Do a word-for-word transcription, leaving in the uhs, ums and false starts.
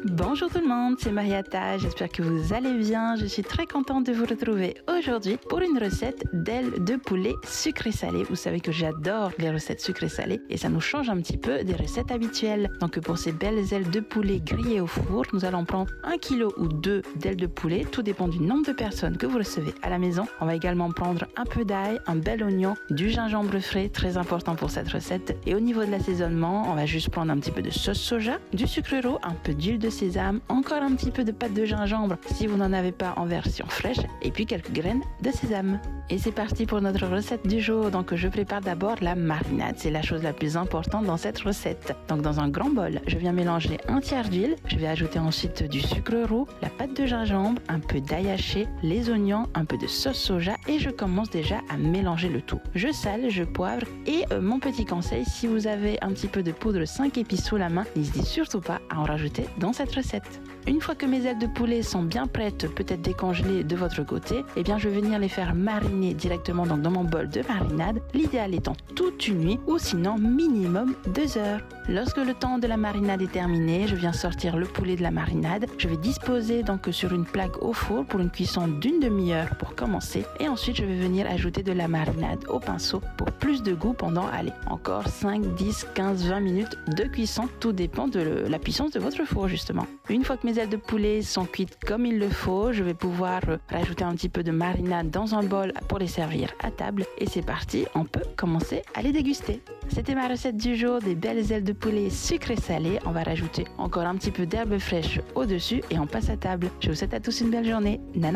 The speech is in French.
Bonjour tout le monde, c'est Mariata, j'espère que vous allez bien. Je suis très contente de vous retrouver aujourd'hui pour une recette d'ailes de poulet sucré-salé. Vous savez que j'adore les recettes sucré-salées et ça nous change un petit peu des recettes habituelles. Donc pour ces belles ailes de poulet grillées au four, nous allons prendre un kilo ou deux d'ailes de poulet, tout dépend du nombre de personnes que vous recevez à la maison. On va également prendre un peu d'ail, un bel oignon, du gingembre frais, très important pour cette recette. Et au niveau de l'assaisonnement, on va juste prendre un petit peu de sauce soja, du sucre roux, un peu d'huile de sésame, encore un petit peu de pâte de gingembre si vous n'en avez pas en version fraîche, et puis quelques graines de sésame. Et c'est parti pour notre recette du jour. Donc je prépare d'abord la marinade, c'est la chose la plus importante dans cette recette. Donc dans un grand bol, je viens mélanger un tiers d'huile, je vais ajouter ensuite du sucre roux, la pâte de gingembre, un peu d'ail haché, les oignons, un peu de sauce soja et je commence déjà à mélanger le tout. Je sale, je poivre et euh, mon petit conseil, si vous avez un petit peu de poudre cinq épices sous la main, n'hésitez surtout pas à en rajouter dans cette recette. Une fois que mes ailes de poulet sont bien prêtes, peut-être décongelées de votre côté, eh bien je vais venir les faire mariner directement donc dans mon bol de marinade, l'idéal étant toute une nuit ou sinon minimum deux heures. Lorsque le temps de la marinade est terminé, je viens sortir le poulet de la marinade, je vais disposer donc sur une plaque au four pour une cuisson d'une demi-heure pour commencer et ensuite je vais venir ajouter de la marinade au pinceau pour plus de goût pendant, allez, encore cinq, dix, quinze, vingt minutes de cuisson, tout dépend de la puissance de votre four justement. Une fois que mes ailes de poulet sont cuites comme il le faut, je vais pouvoir rajouter un petit peu de marinade dans un bol pour les servir à table et c'est parti, on peut commencer à les déguster. C'était ma recette du jour, des belles ailes de poulet sucré salé. On va rajouter encore un petit peu d'herbe fraîche au-dessus et on passe à table. Je vous souhaite à tous une belle journée. Nana.